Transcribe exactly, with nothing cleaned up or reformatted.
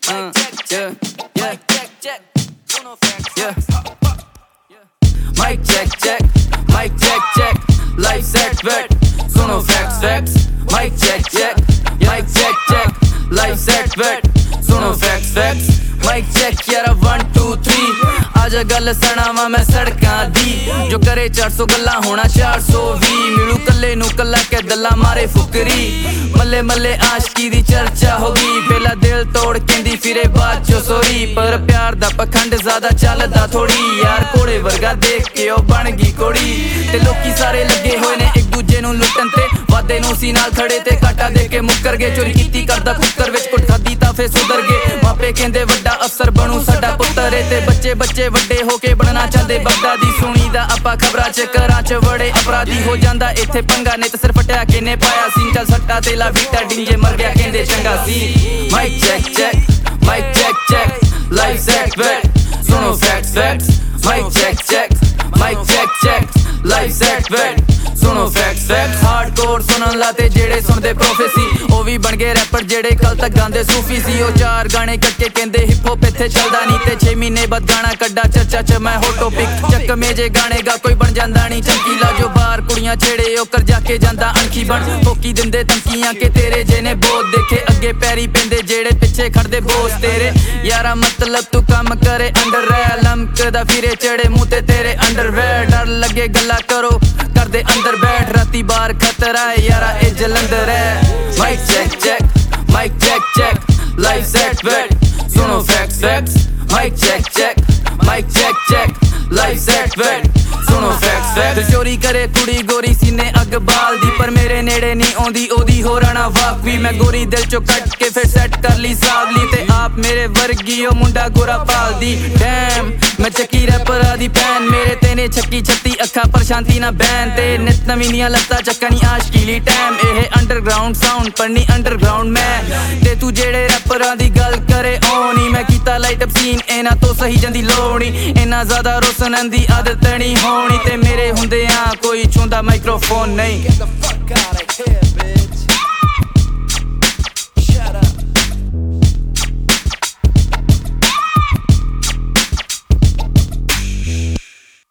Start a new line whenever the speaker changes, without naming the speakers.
Uh, yeah, yeah, yeah. Mic check, check, mic check, check. Life set wet, suno facts, facts. Mic check, check, mic check, check. Life set wet, suno facts, facts. Mic check यारा one two three. आजा गल सणावा मैं सड़कां दी जो करे चार सौ गल्ला होना चार सौ भी मिलू कल्ले नू कल्ला के दल्ला मारे फुकरी मल्ले मल्ले आशकी दी चर्चा होगी पहला दिल तोड़ केंदी फिरे बाद चो सोरी पर प्यार दा पखंड ज्यादा चलदा थोड़ी यार कोड़े वर्गा देख के ओ बन गई कोड़ी ते लोकी सारे लगे होए ने एक दूजे नू लुटन ते वादे नू सी नाल खड़े ते काटा दे के मुक्कर गए चोरी कीती करदा कुकर विच कुट खादी तां फे सुधर गए मापे कहंदे वड्डा अफसर बनू साडा पुत्तर ए ते बच्चे बच्चे वड्डे हो के बनना चाहते बगदादी सुनीदा आपा खबरां च घरां च बड़े अपराधी हो जांदा इत्थे पंगा ने ते सिर फटिया किने पाया सी चल सट्टा ते ला बीटा डिंजे मर गया कहंदे चंगा सी mic check check mic check check life set wait सुनो facts facts mic check check mic check check life set wait सुनो फैक्ट्स फैक्ट्स हार्डकोर सुनन लाते जेड़े सुनदे प्रोफेसी ओ भी बन गए रैपर जेड़े कल तक गांदे सूफी सी ओ चार गाने कट्टे कहंदे हिप हॉप इत्थे चलदा नहीं ते छे महीने बाद गाना कड्डा चर्चा च मैं हो टॉपिक चक में जे गाने गा कोई बन जांदा नहीं चमकीला जो बाहर कुड़ियां छेड़े ओ कर जाके जांदा अणखी बन ठोकी दिंदे धमकियां के तेरे जेने बहुत देखे अगे पैरी पेंदे जेड़े पिछे खड़दे बोस तेरे यारा मतलब तू काम करे अंडर रह लमकदा फिरे चढ़े मुंह ते तेरे अंडरवेयर डर लगे गल्ला करो कर दे अंदर बैठ राती बार खतरा है यारा ए जलंधर है mic check check mic check check life set wait सुनो facts facts mic check check mic check check life set wait सुनो फैक्ट्स फैक्ट्स चोरी करे कुड़ी गोरी सीने अग बाल दी पर मेरे नेड़े नहीं आउंदी ओदी हो राना वाकवी मैं गोरी दिल चो कट के फिर सेट कर ली सावली ते आप मेरे वर्गी ओ मुंडा गोरा पाल दी डैम मैं चकी रैपर दी पैन मेरे तेने छक्की छत्ती अखा पर शांति ना बैन ते नित नवीनियां लत्ता चक्कनी आशकीली टाइम एहे अंडरग्राउंड साउंड पढ़नी अंडरग्राउंड मैं ते तू जेड़े रैपरां दी गल करे ओनी मैं कीता लाइट अप सीन एना तो सही जंदी लोड़ी इना ज्यादा रोसनन दी आदत नहीं होनी ते मेरे हुंदे आ कोई छूंदा माइक्रोफोन नहीं